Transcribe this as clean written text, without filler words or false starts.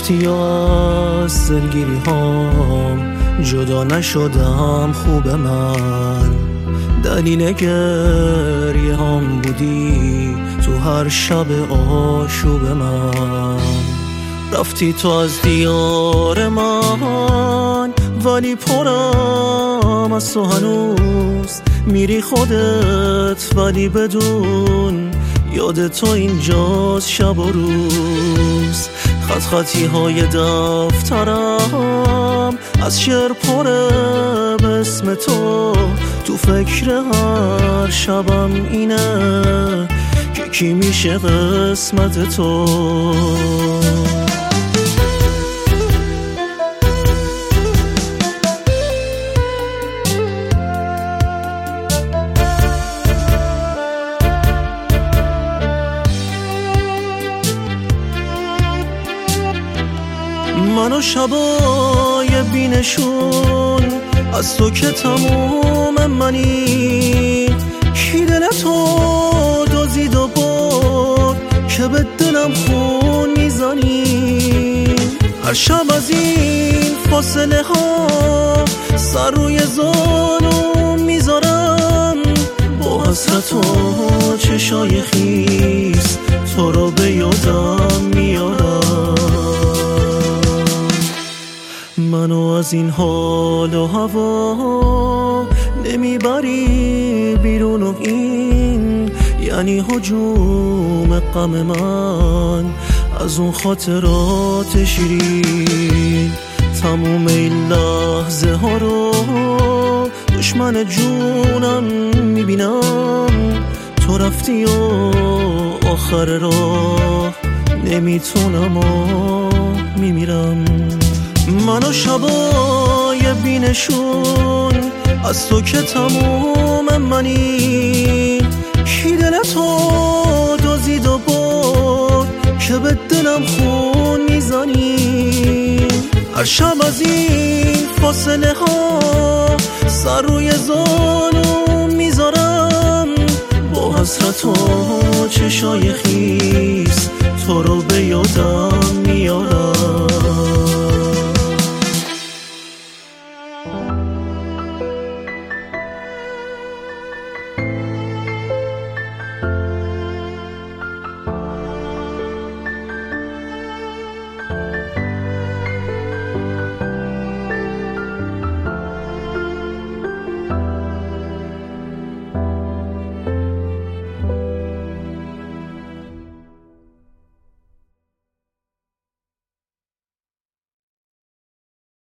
رفتی از دلگیری هام، جدا نشدم خوب من، دلیل گریه هم بودی تو هر شب آشوب من. رفتی تو از دیار من ولی پرم از تو هنوز، میری خودت ولی بدون یاد تو اینجاست شب و روز. خط خطی های دفترم از شعر پره به اسم تو، تو فکر هر شبم اینه که کی میشه قسمت تو. من و شبای بینشون از تو که تموم منی، کی دل تو دزدید و برد که به دلم خون میزنی. هر شب از این فاصله ها سر روی زانو میذارم، با حسرت و چشای خیس تو رو به یادم میارم. منو از این حال و هوا نمیبری بیرون و این یعنی هجوم غم من از اون خاطرات شیرین. تموم این لحظه ها رو دشمن جونم میبینم، تو رفتی و آخر راه نمیتونم و میمیرم. من و شبای بینشون از تو که تموم منی، کی دل تو دزدید و برد که به دلم خون میزنی. هر شب از این فاصله ها سر روی زانو میذارم، با حسرت و چشای خیس تو رو به یادم میارم.